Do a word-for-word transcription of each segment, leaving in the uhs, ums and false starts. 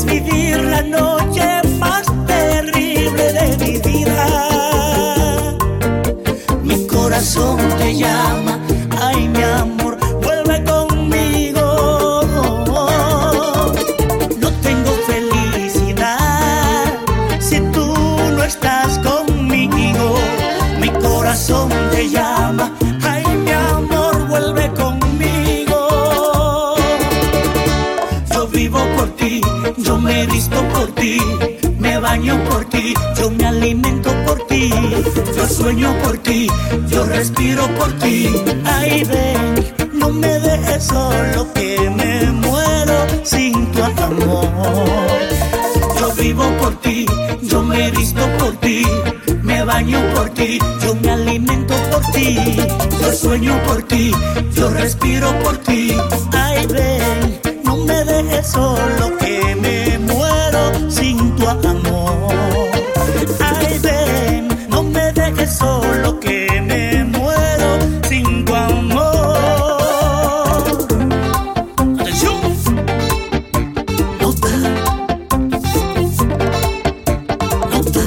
quieres vivir la noche más terrible de mi vida. Mi corazón te llama, ay mi amor, vuelve conmigo. No tengo felicidad si tú no estás conmigo. Mi corazón te llama, ay mi amor, vuelve conmigo. Yo vivo por ti, yo me visto por ti, me baño por ti, yo me alimento por ti, yo sueño por ti, yo respiro por ti. Ay ven, no me dejes solo, que me muero sin tu amor. Yo vivo por ti, yo me visto por ti, me baño por ti, yo me alimento por ti, yo sueño por ti, yo respiro por ti. Ay ven, no me dejes solo, que me muero sin tu amor. Ay ven, no me dejes solo, que me muero sin tu amor. Atención. Nota. Nota.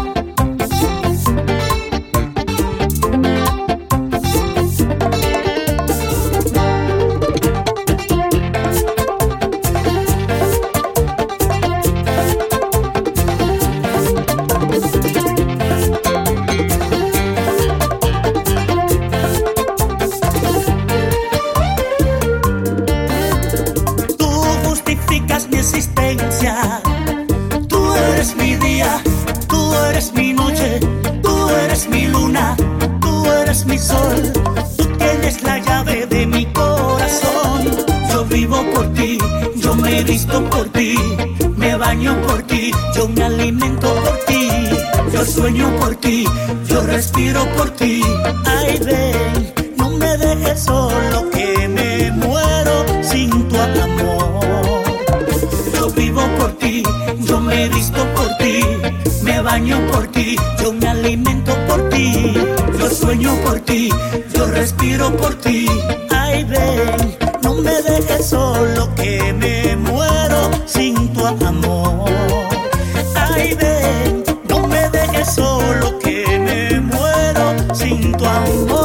Mi existencia, tú eres mi día, tú eres mi noche, tú eres mi luna, tú eres mi sol, tú tienes la llave de mi corazón. Yo vivo por ti, yo me visto por ti, me baño por ti, yo me alimento por ti, yo sueño por ti, yo respiro por ti. Ay ven, no me dejes solo, que me muero sin tu amor. Yo vivo por ti, yo me visto por ti, me baño por ti, yo me alimento por ti, yo sueño por ti, yo respiro por ti. Ay ven, no me dejes solo, que me muero sin tu amor. Ay ven, no me dejes solo, que me muero sin tu amor.